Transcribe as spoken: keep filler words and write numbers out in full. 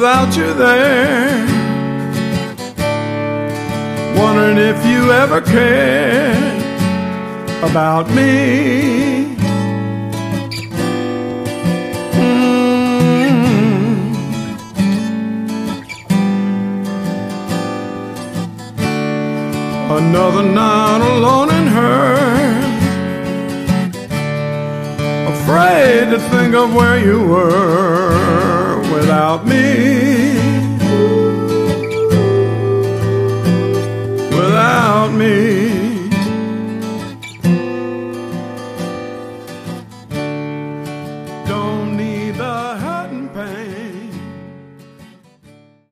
without you there. Wondering if you ever cared about me. Mm. Another night alone in her, afraid to think of where you were without me. Without me.